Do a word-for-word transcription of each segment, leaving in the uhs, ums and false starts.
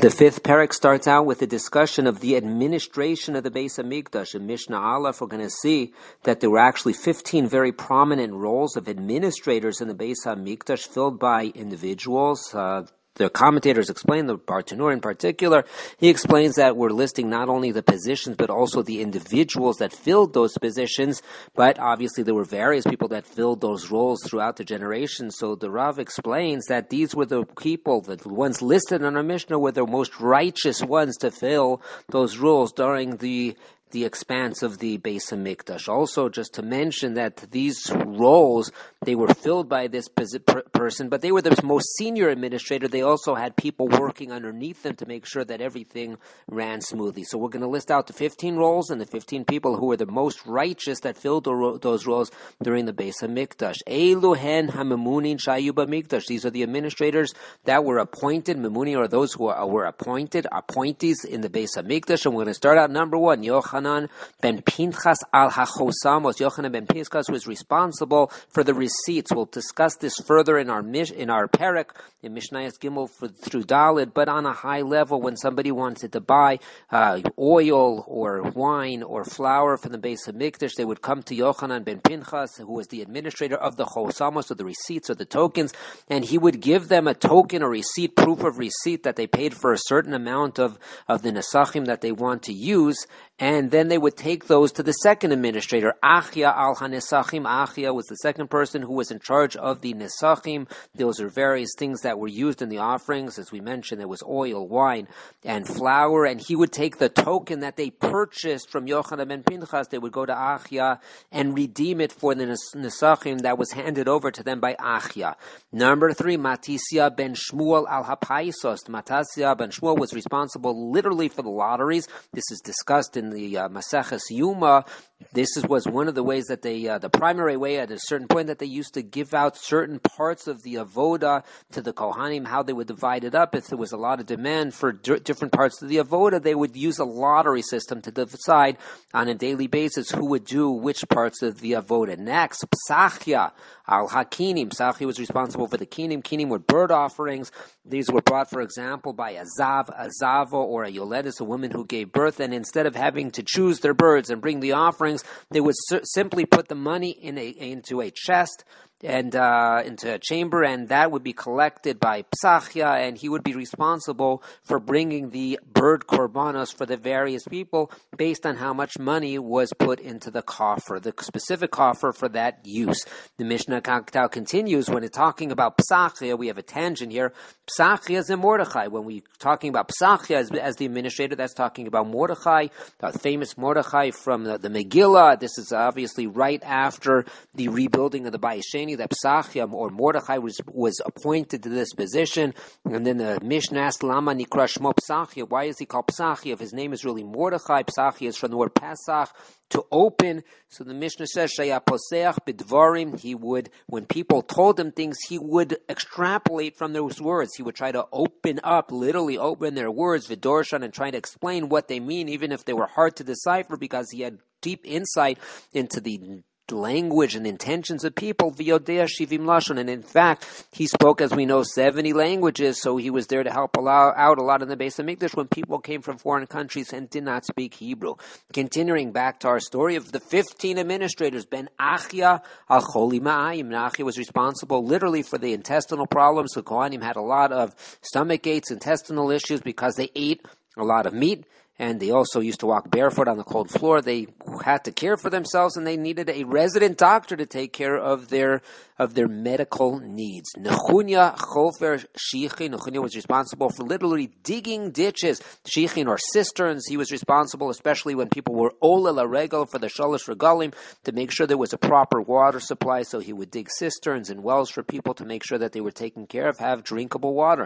The fifth parak starts out with a discussion of the administration of the Beis Hamikdash. In Mishnah Aleph, we're going to see that there were actually fifteen very prominent roles of administrators in the Beis Hamikdash filled by individuals. Uh, The commentators explain, the Bartanur in particular, he explains that we're listing not only the positions, but also the individuals that filled those positions, but obviously there were various people that filled those roles throughout the generations. So the Rav explains that these were the people, the ones listed in our Mishnah, were the most righteous ones to fill those roles during the the expanse of the Beis Hamikdash. Also, just to mention that these roles, they were filled by this person, but they were the most senior administrator. They also had people working underneath them to make sure that everything ran smoothly. So we're going to list out the fifteen roles and the fifteen people who were the most righteous that filled those roles during the Beis Hamikdash. Eilu hen hamemunin shayu b'mikdash. These are the administrators that were appointed. Memuni are those who were appointed, appointees in the Beis Hamikdash. And we're going to start out number one, Yochanan ben Pinchas al hachosamos. Yochanan ben Pinchas was responsible for the receipts. We'll discuss this further in our in our parak in Mishnayos Gimel for, through Daled. But on a high level, when somebody wanted to buy uh, oil or wine or flour from the Beis Hamikdash, they would come to Yochanan ben Pinchas, who was the administrator of the chosamos, or the receipts or the tokens, and he would give them a token or receipt, proof of receipt that they paid for a certain amount of of the nesachim that they want to use. And then they would take those to the second administrator, Achia al hanesachim. Achia was the second person who was in charge of the nesachim. Those are various things that were used in the offerings. As we mentioned, there was oil, wine, and flour. And he would take the token that they purchased from Yochanan ben Pinchas. They would go to Achia and redeem it for the nesachim that was handed over to them by Achia. Number three, Matisya ben Shmuel al hapaisos. Matisya ben Shmuel was responsible literally for the lotteries. This is discussed in the uh, Maseches Yuma. This is, was one of the ways that they, uh, the primary way at a certain point that they used to give out certain parts of the avoda to the Kohanim, how they would divide it up. If there was a lot of demand for d- different parts of the avoda, they would use a lottery system to decide on a daily basis who would do which parts of the avoda. Next, Psachia al hakinim. Psachia was responsible for the kinim. Kinim were bird offerings. These were brought, for example, by a zav, a zava, or a yoledis, a woman who gave birth, and instead of having to choose their birds and bring the offerings, they would s- simply put the money in a, into a chest and uh, into a chamber, and that would be collected by Psachia, and he would be responsible for bringing the bird korbanos for the various people based on how much money was put into the coffer, the specific coffer for that use. The Mishnah Kaktau continues when it's talking about Psachia. We have a tangent here. Psachia is in Mordechai. When we're talking about Psachia as, as the administrator, that's talking about Mordechai, the famous Mordechai from the, the Megillah. This is obviously right after the rebuilding of the Bayis Sheni, that Psachia or Mordechai was, was appointed to this position. And then the Mishnah asked, Lama Nikra Shmo Psachia. Why is he called Psachia if his name is really Mordechai? Psachia is from the word Pesach, to open. So the Mishnah says, Shaya Poseach Bidvarim. He would, when people told him things, he would extrapolate from those words. He would try to open up, literally open their words, Vidorshan, and try to explain what they mean, even if they were hard to decipher, because he had deep insight into the language and intentions of people, v'yodea shivim lashon, and in fact, he spoke, as we know, seventy languages, so he was there to help allow, out a lot in the Beis Hamikdash when people came from foreign countries and did not speak Hebrew. Continuing back to our story of the fifteen administrators, Ben Achia al Choli Ma'ayim. Achia was responsible literally for the intestinal problems. The Kohanim had a lot of stomach aches, intestinal issues, because they ate a lot of meat. And they also used to walk barefoot on the cold floor. They had to care for themselves, and they needed a resident doctor to take care of their of their medical needs. Nechunya Chofer Shichin. Nechunya was responsible for literally digging ditches, Shichin, or cisterns. He was responsible, especially when people were Ola La Regel for the Shalosh Regalim, to make sure there was a proper water supply. So he would dig cisterns and wells for people to make sure that they were taken care of, have drinkable water.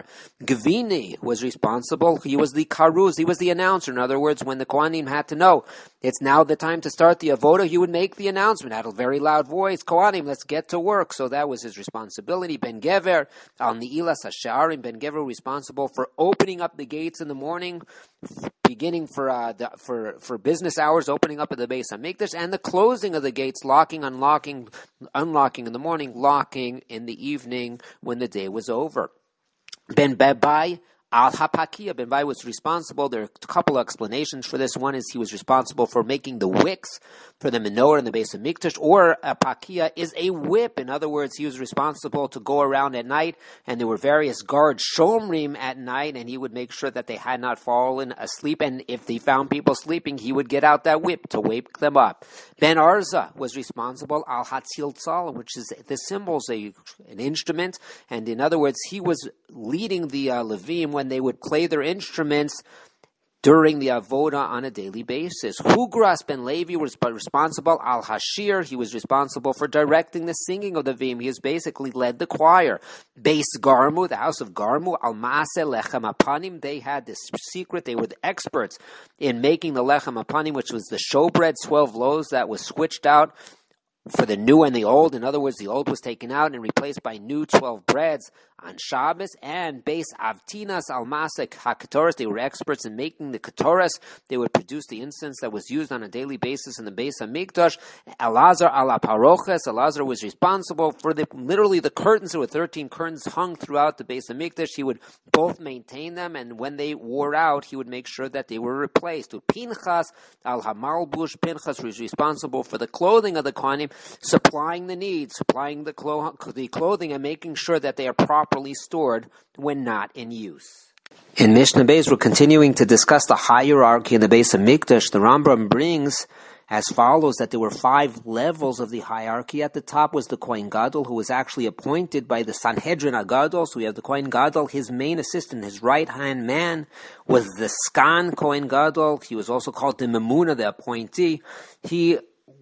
Gvini was responsible. He was the Karuz. He was the announcer. In other words, when the Kohanim had to know it's now the time to start the avoda, he would make the announcement, had a very loud voice, Kohanim, let's get to work. So that was his responsibility. Ben Gever, al Ni'ilas HaSha'arim, Ben Gever responsible for opening up the gates in the morning, beginning for uh, the, for for business hours, opening up at the Beis Hamikdash, and the closing of the gates, locking, unlocking, unlocking in the morning, locking in the evening when the day was over. Ben Bebai Al Hapakia, Ben Bai was responsible. There are a couple of explanations for this. One is he was responsible for making the wicks for the menorah in the base of Mikdash, or a Pakia is a whip. In other words, he was responsible to go around at night, and there were various guards, Shomrim, at night, and he would make sure that they had not fallen asleep, and if he found people sleeping, he would get out that whip to wake them up. Ben Arza was responsible, Al Hatzil Tzal, which is the symbols, a, an instrument, and in other words, he was leading the uh, Levim when they would play their instruments during the avoda on a daily basis. Hugras ben Levi was responsible, Al Hashir, he was responsible for directing the singing of the Levim. He has basically led the choir. Beis Garmu, the house of Garmu, Al Maaseh Lechem Apanim, they had this secret, they were the experts in making the Lechem Apanim, which was the showbread, twelve loaves that was switched out for the new and the old. In other words, the old was taken out and replaced by new twelve breads on Shabbos. And Beis Avtinas Almasek HaKetoras, they were experts in making the Ketoras. They would produce the incense that was used on a daily basis in the Beis HaMikdash. Elazar ala Paroches, Elazar was responsible for the literally the curtains. There were thirteen curtains hung throughout the Beis HaMikdash. He would both maintain them, and when they wore out, he would make sure that they were replaced. To Pinchas al Hamalbush, Pinchas was responsible for the clothing of the Kohanim, supplying the needs, supplying the, clo- the clothing, and making sure that they are properly stored when not in use. In Mishnah Beis, we're continuing to discuss the hierarchy in the Beis HaMikdash. The Rambam brings as follows that there were five levels of the hierarchy. At the top was the Kohen Gadol, who was actually appointed by the Sanhedrin Agadol. So we have the Kohen Gadol. His main assistant, his right-hand man, was the Skan Kohen Gadol. He was also called the Memuna, the appointee. He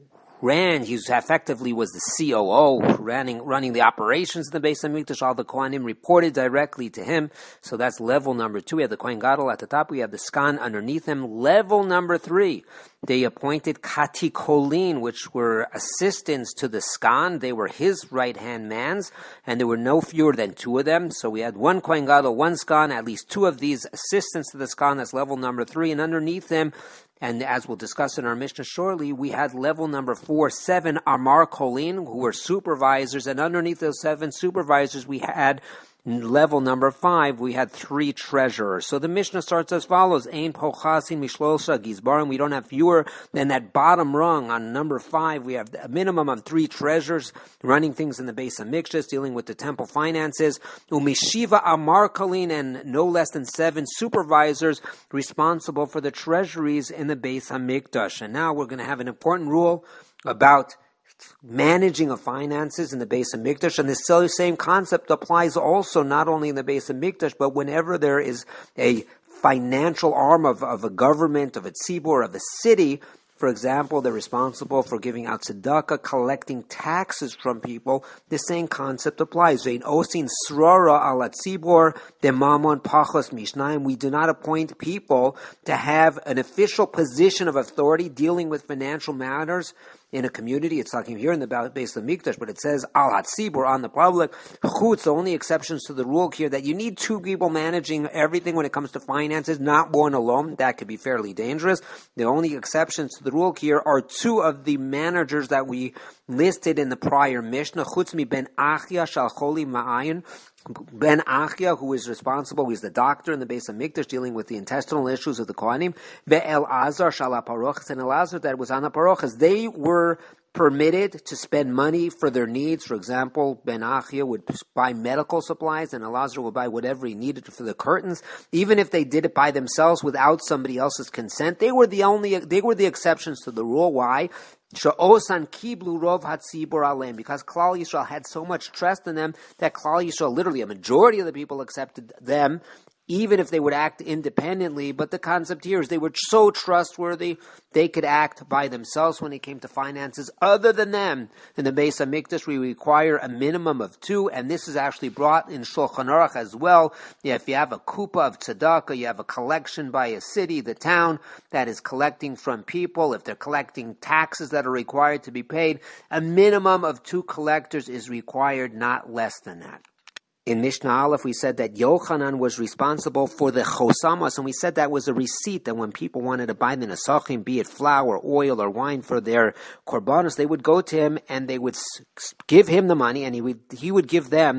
ran, he effectively was the C O O, running, running the operations in the Beis HaMikdash. All the Kohanim reported directly to him. So that's level number two. We have the Kohen Gadol at the top. We have the Skan underneath him. Level number three, they appointed Katikolin, which were assistants to the Skan. They were his right-hand mans, and there were no fewer than two of them. So we had one Kohen Gadol, one Skan, at least two of these assistants to the Skan. That's level number three. And underneath them, and as we'll discuss in our Mishnah shortly, we had level number four, seven Amar Kolin, who were supervisors, and underneath those seven supervisors, we had level number five, we had three treasurers. So the Mishnah starts as follows: Ein pochasin mishlosha gizbarim. We don't have fewer than that bottom rung. On number five, we have a minimum of three treasurers running things in the Beis HaMikdash, dealing with the temple finances. Umishiva amar kalin, and no less than seven supervisors responsible for the treasuries in the Beis HaMikdash. And now we're going to have an important rule about managing of finances in the Beis HaMikdash, and this same concept applies also not only in the Beis HaMikdash, but whenever there is a financial arm of, of a government, of a tzibur, of a city. For example, they're responsible for giving out tzedakah, collecting taxes from people. The same concept applies. Vein osin srara ala tzibur demamon pachos mishnayim. We do not appoint people to have an official position of authority dealing with financial matters in a community. It's talking here in the Beis HaMikdash, but it says al hatzibur, on the public. Chutz, the only exceptions to the rule here that you need two people managing everything when it comes to finances, not one alone. That could be fairly dangerous. The only exceptions to the rule here are two of the managers that we listed in the prior Mishnah. Chutz mi ben Achia shal choli ma'ayin. Ben Achia, who is responsible, he's the doctor in the Beis HaMikdash dealing with the intestinal issues of the Kohanim. Ve'el Azar shal aparoches, and Elazar that was on the paroches. They were permitted to spend money for their needs. For example, Ben Achia would buy medical supplies, and Elazar would buy whatever he needed for the curtains. Even if they did it by themselves without somebody else's consent, they were the only, they were the exceptions to the rule. Why? Sha'osan kiblu rov hatzibur alem, because Klal Yisrael had so much trust in them that Klal Yisrael, literally a majority of the people, accepted them, even if they would act independently. But the concept here is they were so trustworthy, they could act by themselves when it came to finances. Other than them, in the Beis HaMikdash, we require a minimum of two, and this is actually brought in Shulchan Aruch as well. Yeah, if you have a kupa of tzedakah, you have a collection by a city, the town, that is collecting from people. If they're collecting taxes that are required to be paid, a minimum of two collectors is required, not less than that. In Mishnah Aleph, we said that Yochanan was responsible for the chosamas, and we said that was a receipt that when people wanted to buy the nesachim, be it flour, oil, or wine for their korbanos, they would go to him and they would give him the money, and he would he would give them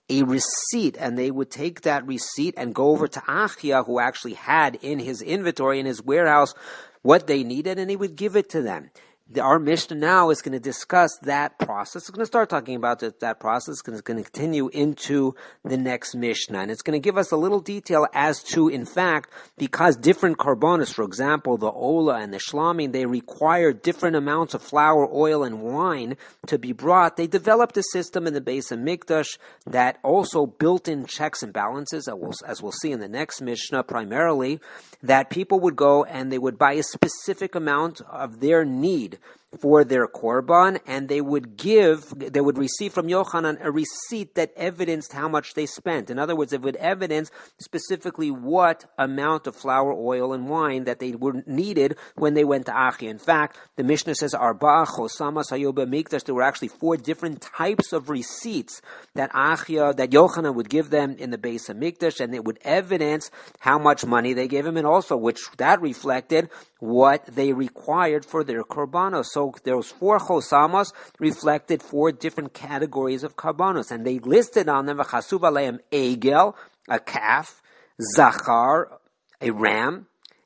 a receipt, and they would take that receipt and go over to Achia, who actually had in his inventory, in his warehouse, what they needed, and he would give it to them. The, our Mishnah now is going to discuss that process. It's going to start talking about that, that process. It's going to continue into the next Mishnah. And it's going to give us a little detail as to, in fact, because different korbanos, for example, the Ola and the Shlamim, they require different amounts of flour, oil, and wine to be brought. They developed a system in the Beis HaMikdash that also built in checks and balances, as we'll, as we'll see in the next Mishnah primarily, that people would go and they would buy a specific amount of their need for their korban, and they would give, they would receive from Yochanan a receipt that evidenced how much they spent. In other words, it would evidence specifically what amount of flour, oil, and wine that they were needed when they went to Achia. In fact, the Mishnah says, Arba chosamas hayu b'mikdash. There were actually four different types of receipts that Achia, that Yochanan would give them in the Beis HaMikdash, and it would evidence how much money they gave him, and also which that reflected what they required for their korbanos. So those four chosamos reflected four different categories of korbanos, and they listed on them v'chasuv aleim egel, a calf, zachar, a ram,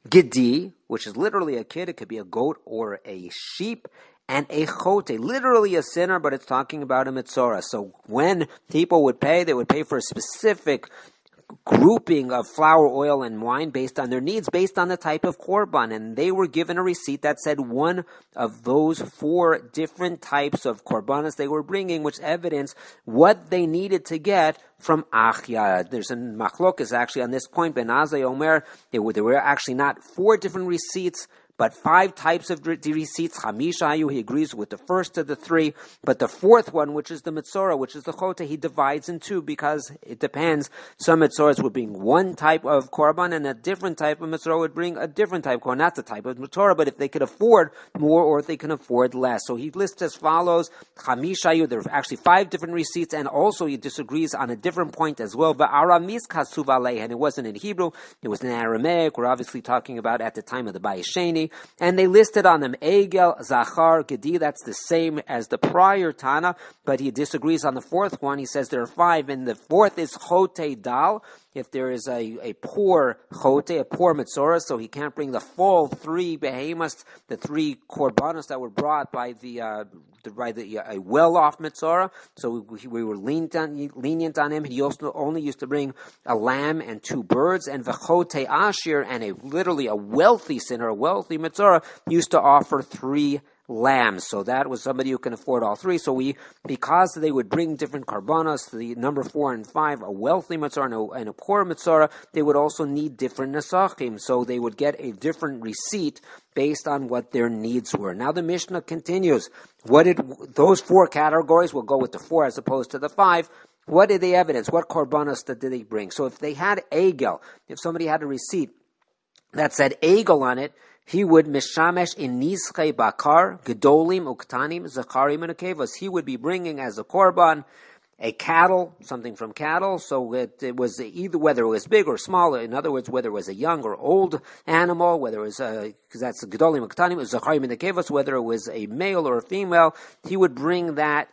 gedi, which is literally a kid, it could be a goat or a sheep, and a chote, literally a sinner, but it's talking about a mitzorah. So when people would pay, they would pay for a specific grouping of flour, oil, and wine based on their needs, based on the type of korban. And they were given a receipt that said one of those four different types of korbanos they were bringing, which evidence what they needed to get from Achia. There's a machlokes actually on this point. Ben Azai Omer, there were, there were actually not four different receipts, but five types of receipts. Chamisha hayu, he agrees with the first of the three, but the fourth one, which is the mitzorah, which is the chote, he divides in two because it depends. Some mitzorahs would bring one type of korban, and a different type of mitzorah would bring a different type of korban, not the type of mitzorah, but if they could afford more or if they can afford less. So he lists as follows: Chamisha hayu, there are actually five different receipts, and also he disagrees on a different point as well. Va'aramis kasuv alei, and it wasn't in Hebrew, it was in Aramaic. We're obviously talking about at the time of the Bayis Sheni. And they listed on them Egel, Zachar, Gedi. That's the same as the prior Tana, but he disagrees on the fourth one. He says there are five, and the fourth is Chote Dal. If there is a, a poor chote, a poor mitzorah, so he can't bring the full three behemoths, the three korbanos that were brought by the uh, the, by the uh, a well-off mitzorah. So we, we were lenient on, lenient on him. He also only used to bring a lamb and two birds, and v'chote ashir, and a literally a wealthy sinner, a wealthy mitzorah, used to offer three lambs. So that was somebody who can afford all three. So we, because they would bring different korbanos, the number four and five, a wealthy mitzorah and a, and a poor mitzorah, they would also need different nesachim. So they would get a different receipt based on what their needs were. Now the Mishnah continues. What did those four categories? We'll go with the four as opposed to the five. What did they evidence? What korbanos did they bring? So if they had egel, if somebody had a receipt that said egel on it, he would mishamesh in nizchei bakar, gedolim, uktanim, zacharim, and akevas. He would be bringing as a korban a cattle, something from cattle. So it, it was either whether it was big or small. In other words, whether it was a young or old animal, whether it was a, because that's gedolim, uktanim, zacharim, and akevas, whether it was a male or a female, he would bring that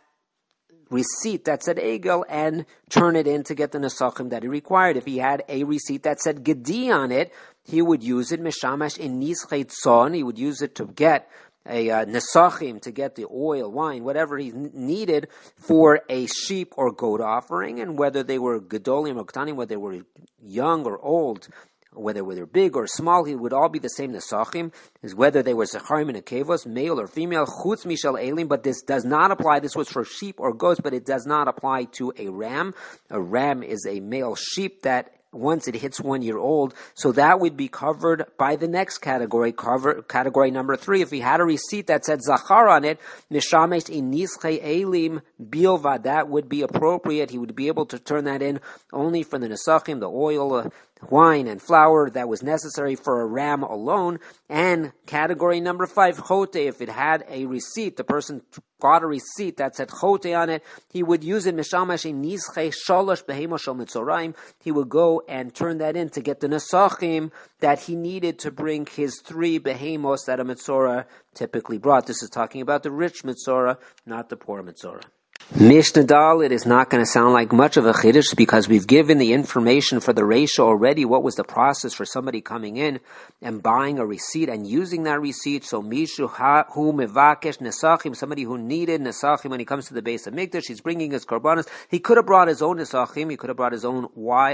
receipt that said egel and turn it in to get the nesachim that he required. If he had a receipt that said gedi on it, he would use it mishamash in nizchei tzon. He would use it to get a uh, nesachim, to get the oil, wine, whatever he n- needed for a sheep or goat offering, and whether they were gedolim or ktanim, whether they were young or old, whether they're big or small, he would all be the same nesachim, is whether they were zacharim and akevos, male or female, chutz mishal elim, but this does not apply, this was for sheep or goats, but it does not apply to a ram. A ram is a male sheep that once it hits one year old, so that would be covered by the next category, cover, category number three. If he had a receipt that said zachar on it, nishamesh in nizchei elim bilva, that would be appropriate. He would be able to turn that in only for the nesachim, the oil, uh, wine and flour that was necessary for a ram alone. And category number five, chote, if it had a receipt, the person got a receipt that said chote on it, he would use it mishamash in nizchei shalosh behemos shel mitzoraim. He would go and turn that in to get the nesachim that he needed to bring his three behemos that a mitzorah typically brought. This is talking about the rich mitzorah, not the poor mitzorah. Mishnah Dal, it is not going to sound like much of a chiddush because we've given the information for the ratio already. What was the process for somebody coming in and buying a receipt and using that receipt? So Mishu hu mevakesh nesachim, somebody who needed nesachim when he comes to the base of Mikdash, he's bringing his korbanos. He could have brought his own nesachim, he could have brought his own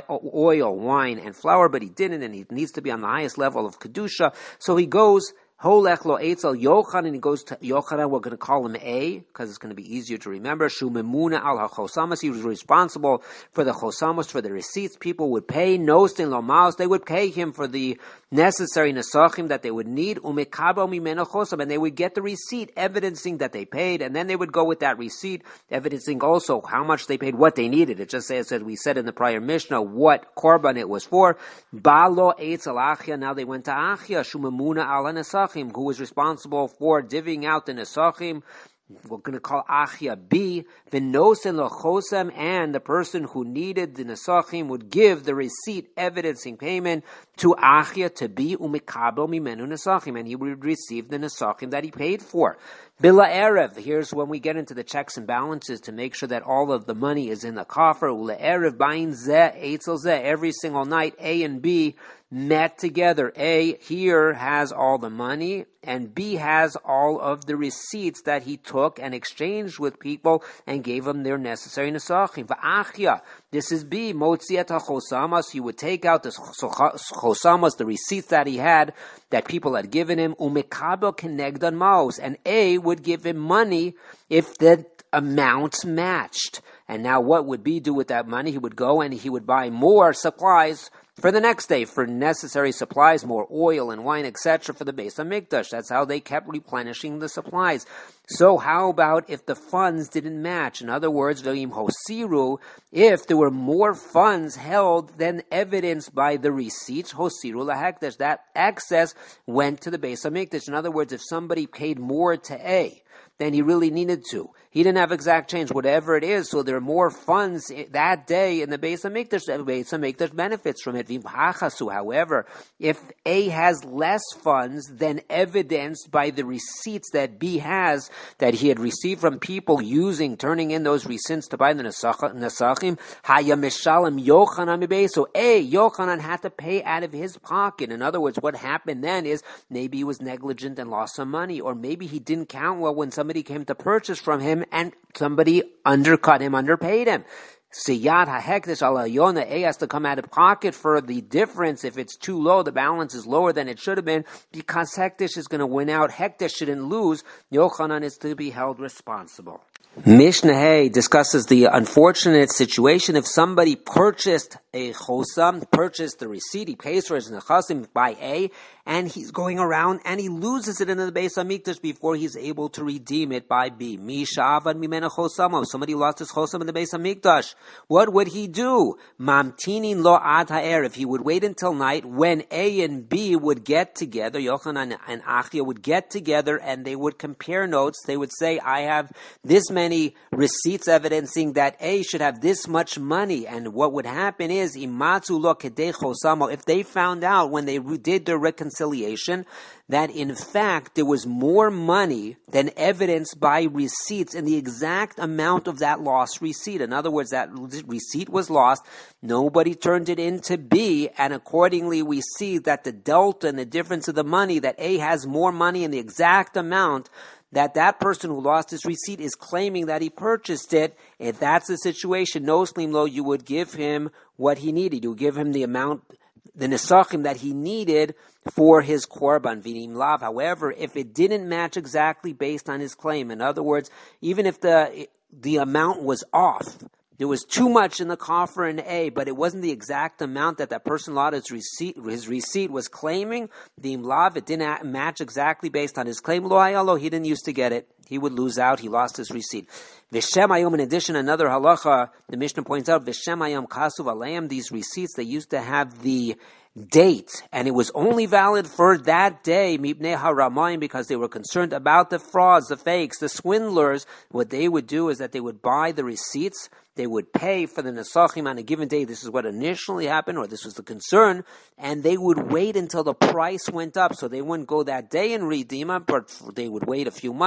oil, wine, and flour, but he didn't, and he needs to be on the highest level of kedusha. So he goes. Holech lo eitzel Yochanan, and he goes to Yochanan. We're going to call him A because it's going to be easier to remember. Shu memuna al hachosamas. He was responsible for the chosamos, for the receipts. People would pay nostin lo maos. They would pay him for the necessary nesachim that they would need. Umekabo mimeno chosam, and they would get the receipt evidencing that they paid, and then they would go with that receipt evidencing also how much they paid, what they needed. It just says, as we said in the prior Mishnah, what korban it was for. Ba lo eitzel achia. Now they went to achia. Shu memuna al hanesachim, who was responsible for divvying out the nesachim. We're going to call Achia B, V'nosen lochosem, and the person who needed the nesachim would give the receipt evidencing payment to Achia to B, umikabo mimenu nesachim, and he would receive the nesachim that he paid for. Bila Erev, here's when we get into the checks and balances to make sure that all of the money is in the coffer. Ula Erev, bayin zeh, eitzel zeh, every single night, A and B met together. A here has all the money, and B has all of the receipts that he took and exchanged with people and gave them their necessary nesachim. V'achia, this is B, motziat ha-chosamas, he would take out the chosamas, the receipts that he had, that people had given him, umekabel kenegdan maos, and A would give him money if the amounts matched. And now what would B do with that money? He would go and he would buy more supplies for the next day, for necessary supplies, more oil and wine, et cetera, for the Beis HaMikdash. That's how they kept replenishing the supplies. So how about if the funds didn't match? In other words, v'im hosiru, if there were more funds held than evidenced by the receipts, hosiru lahekdash, that excess went to the Beis HaMikdash. In other words, if somebody paid more to A than he really needed to, he didn't have exact change, whatever it is, so there are more funds that day in the Beis HaMikdash, the Beis HaMikdash benefits from it. However, if A has less funds than evidenced by the receipts that B has, that he had received from people using, turning in those receipts to buy the Nesachim, Hayamishalim Yochanan, so A, Yochanan had to pay out of his pocket. In other words, what happened then is maybe he was negligent and lost some money, or maybe he didn't count well when somebody came to purchase from him and somebody undercut him, underpaid him. Siyat ha'hekdesh ala yona, A has to come out of pocket for the difference. If it's too low, the balance is lower than it should have been, because hekdesh is going to win out. Hekdesh shouldn't lose. Yochanan is to be held responsible. Mishnah Hay discusses the unfortunate situation if somebody purchased a chosam, purchased the receipt, he pays for his nechasim by A, and he's going around and he loses it in the Beis HaMikdash before he's able to redeem it by B. Misha avad mimena chosam, if somebody lost his chosam in the Beis HaMikdash, what would he do? Mamtinin lo ad ha'er, if he would wait until night when A and B would get together, Yochanan and Achia would get together and they would compare notes. They would say, I have this many receipts evidencing that A should have this much money, and what would happen is, imatzu lo kedei chosamo, if they found out when they did their reconciliation that in fact there was more money than evidenced by receipts in the exact amount of that lost receipt. In other words, that receipt was lost, nobody turned it into B, and accordingly we see that the delta and the difference of the money, that A has more money in the exact amount, that that person who lost his receipt is claiming that he purchased it. If that's the situation, no slim lo, you would give him what he needed. You would give him the amount, the nesachim that he needed for his korban, vinim lav. However, if it didn't match exactly based on his claim, in other words, even if the the amount was off, there was too much in the coffer in A, but it wasn't the exact amount that that person lost his receipt, his receipt was claiming, the imlav, it didn't match exactly based on his claim, lo hayalo, he didn't used to get it. He would lose out, he lost his receipt. Vishem ayom, in addition, another halacha, the Mishnah points out, Vishem ayom kasuv aleim, these receipts, they used to have the date, and it was only valid for that day, mipnei haramayim, because they were concerned about the frauds, the fakes, the swindlers. What they would do is that they would buy the receipts, they would pay for the nesachim on a given day. This is what initially happened, or this was the concern, and they would wait until the price went up. So they wouldn't go that day and redeem it, but they would wait a few months, and when the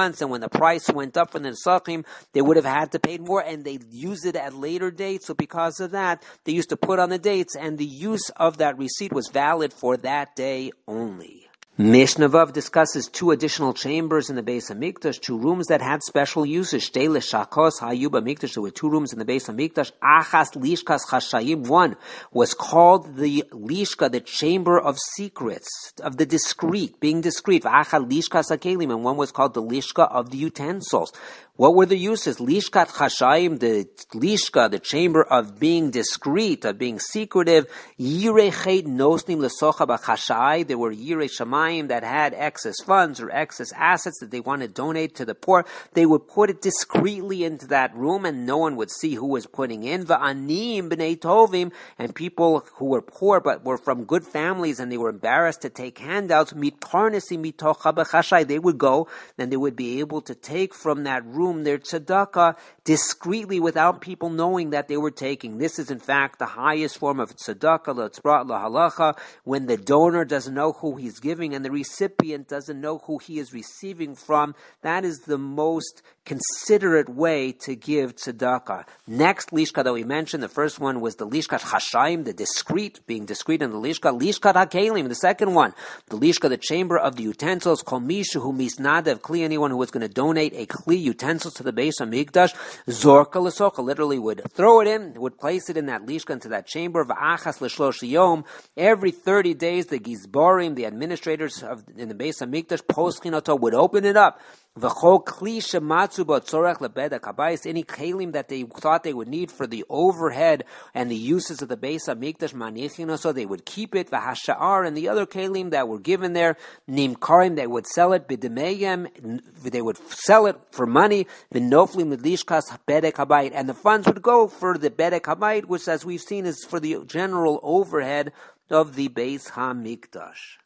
price went up for the Nesachim, they would have had to pay more, and they used it at later dates. So because of that, they used to put on the dates, and the use of that receipt was valid for that day only. Mishnah Vav discusses two additional chambers in the Beis Hamikdash, two rooms that had special uses. Shtei leshakos hayu b'mikdash. There were two rooms in the Beis Hamikdash. Achas lishkas chashayim. One was called the lishka, the chamber of secrets, of the discreet, being discreet. V'achas lishkas hakelim, and one was called the lishka of the utensils. What were the uses? Lishkat chashayim, the lishka, the chamber of being discreet, of being secretive. Yirei chet nosnim lesocha b'chashai. There were yirei shamayim that had excess funds or excess assets that they want to donate to the poor. They would put it discreetly into that room, and no one would see who was putting in. Va'anim b'nei tovim, and people who were poor but were from good families and they were embarrassed to take handouts. Mitkarnesi mitocha b'chashai. They would go, and they would be able to take from that room their tzedakah discreetly without people knowing that they were taking. This is in fact the highest form of tzedakah, l'tzbrat lahalacha, when the donor doesn't know who he's giving and the recipient doesn't know who he is receiving from. That is the most considerate way to give tzedakah. Next lishka that we mentioned, the first one was the lishkat chashayim, the discreet, being discreet in the lishka. Lishkat hakelim, the second one, the lishka, the chamber of the utensils. Kol mishu hu misnadev kli, anyone who was going to donate a kli utensil to the Beis Hamikdash, zorka l'socha, literally would throw it in, would place it in that lishka, into that chamber. V'achas l'shlosh yom, every thirty days, the gizbarim, the administrators of in the Beis Hamikdash, poschinoto, would open it up. V'chol kli shematzu bo tzorech lebedek habayis, any kelim that they thought they would need for the overhead and the uses of the Beis Hamikdash, manichinoso, they would keep it. V'hasha'ar, and the other kelim that were given there, nimkarim, they would sell it. B'demeyem, they would sell it for money. V'noflim l'lishkas bedek habayit, and the funds would go for the bedek habayit, which, as we've seen, is for the general overhead of the Beis Hamikdash.